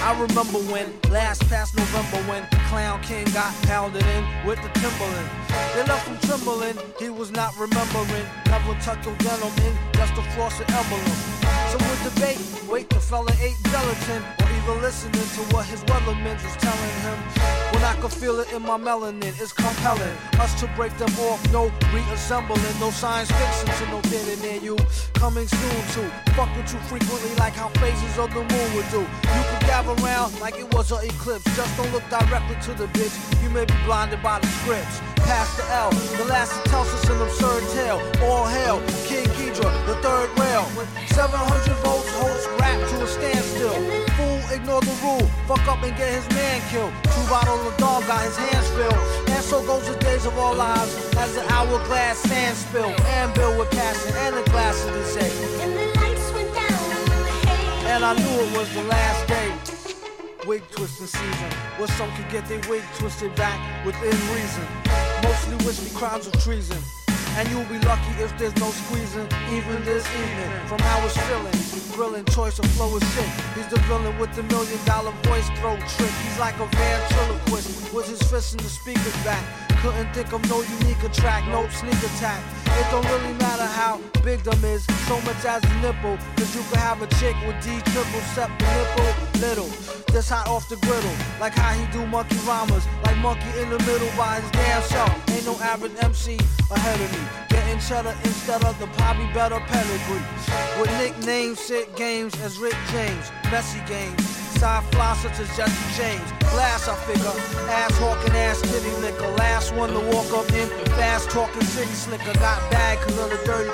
I remember when, last past November, when Clown King got pounded in with the Timberland. They left him trembling, he was not remembering. Never tucked your denim in, just a frosted emblem. So we'll debate, wait, the fella ate gelatin, or either listening to what his weathermen was telling him. When I could feel it in my melanin, it's compelling us to break them off, no reassembling, no science fiction to no getting near you. Coming soon to fuck with you frequently like how phases of the moon would do. You could gather around like it was an eclipse, just don't look directly to the bitch, you may be blinded by the scripts. Past the L, the last that tells us an absurd tale. All hail, King Ghidra, the third rail. 700 volts, host rap to a standstill. Fool, ignore the rule, fuck up and get his man killed. 2 bottles of dog got his hands filled. And so goes the days of our lives as the hourglass sand spill. And Bill with passion and a glass of the say. And the lights went down in the hay. And I knew it was the last day. Wig twisting season, where some could get their wig twisted back within reason. Mostly wish me crimes of treason, and you'll be lucky if there's no squeezing, even this evening. From how it's feeling, grilling choice of flow is sick. He's the villain with the $1 million voice throw trick. He's like a ventriloquist with his fist in the speaker's back. Couldn't think of no unique track, no sneak attack. It don't really matter how big them is, so much as a nipple. Cause you could have a chick with D triple, except the nipple little. This hot off the griddle, like how he do monkey rhymes. Like monkey in the middle by his damn self. Ain't no average MC ahead of me. Getting cheddar instead of the probably better pedigree. With nicknames, sick games as Rick James. Messy games, side fly such as Jesse James. Glass I figure, ass hawking, ass titty liquor. Last one to walk up in, fast talking city slicker. Got bad cause of the dirty